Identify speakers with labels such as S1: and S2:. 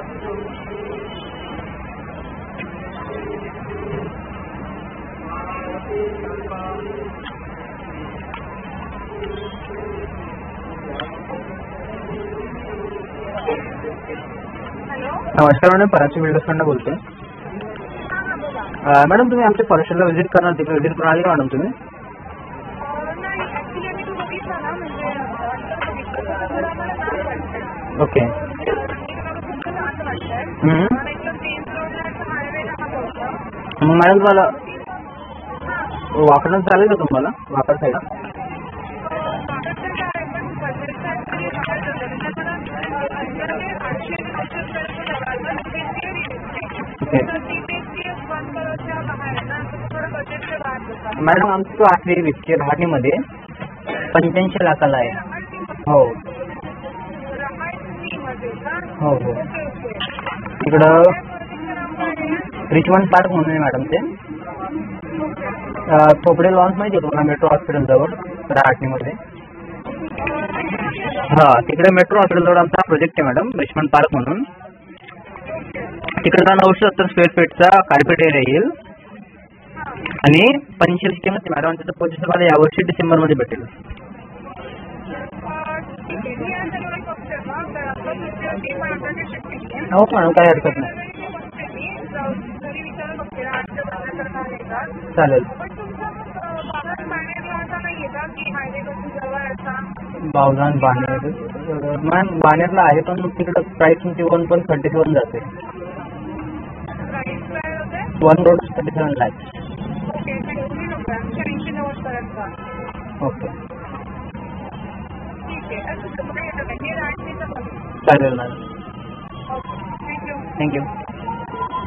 S1: नमस्कार मॅडम, पराची बिल्डर्सकडनं बोलतोय. मॅडम तुम्ही आमच्या फॉरेस्टला व्हिजिट करणार, तिकडे व्हिजिट करून आली का मॅडम तुम्ही? ओके. मग मॅडम तुम्हाला वाकडं चालेल का तुम्हाला, वाकड साईड? मॅडम आमचं आहे विस्की रहाटीमध्ये 85 लाखाला आहे. हो हो हो. तिकडं रिचमंड पार्क म्हणून आहे मॅडम ते. थोपडे लॉन्स माहिती आहे तुम्हाला, मेट्रो हॉस्पिटल जवळ रहाटीमध्ये. हां, तिकडे मेट्रो हॉस्पिटल जवळ आमचा प्रोजेक्ट आहे मॅडम, रिचमंड पार्क म्हणून. तिकडचा 970 स्क्वेअर फीटचा कार्पेट एरिया येईल आणि 85 किंमत मॅडम. त्याचं प्रोजेक्ट तुम्हाला यावर्षी डिसेंबरमध्ये भेटेल. हो मॅडम, काही हरकत नाही. चालेल. बावधान बाणेर मॅम, बाणेरला आहे पण तिकडं प्राईस तुमची 1.37 जाते. 1 crore 37 lakhs. ओके चालेल मॅडम. थँक्यू.